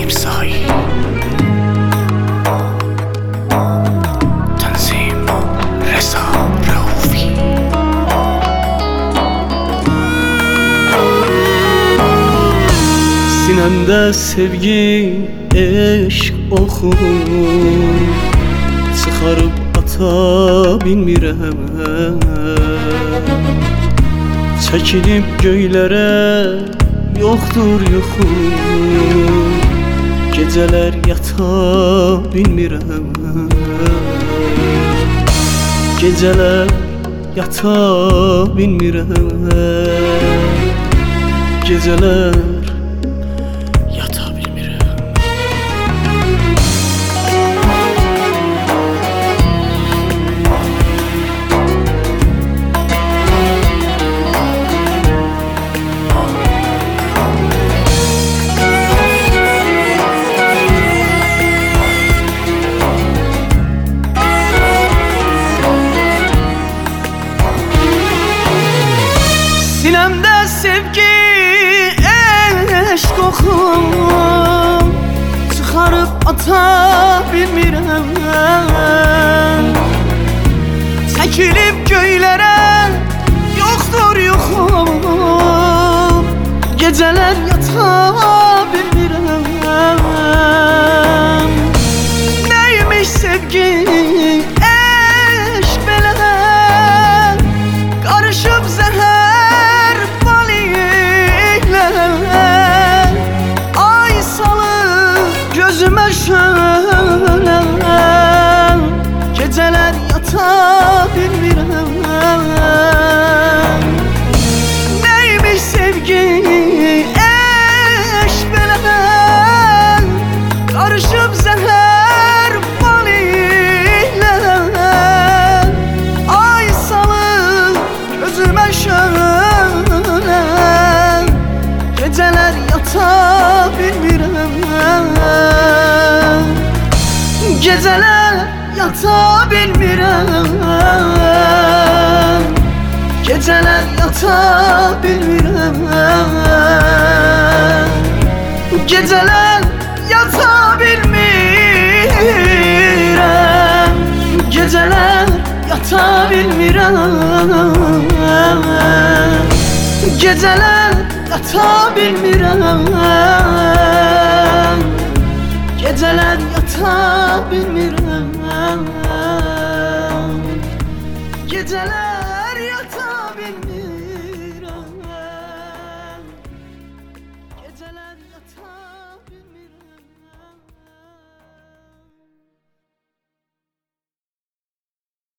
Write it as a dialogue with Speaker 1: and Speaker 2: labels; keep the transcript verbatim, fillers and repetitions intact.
Speaker 1: İmzai Tanzim Reza Raufi.
Speaker 2: Sinemde sevgi, eşk oxu çıkarıp ata bilmirəm. Çəkilib göylərə yoxdur yuxu, gecələr yata bilmirəm. Gecələr yata bilmirəm. Gecələr yata bilmirəm. Sinemde sevgi, eşk oxum çıkarıp ata bilmirəm. Çəkilib göylərə yoxdur yuxum, gecələr yata bilmirəm. Neymiş sevgi, eşk belə qarışıb zəhər balıyla. Ay salır gözümə şölə, gecələr yata bilmirəm. Neymiş sevgi, eşk belə qarışıb zəhər balıyla. Ay salır gözümə şölə, gecələr yata bilmirəm. Gecələr yata bilmirəm. Gecələr yata bilmirəm. Gecələr yata bilmirəm. Gecələr yata bilmirəm. Gecələr yata bilmirəm. Gecələr yata bilmirəm.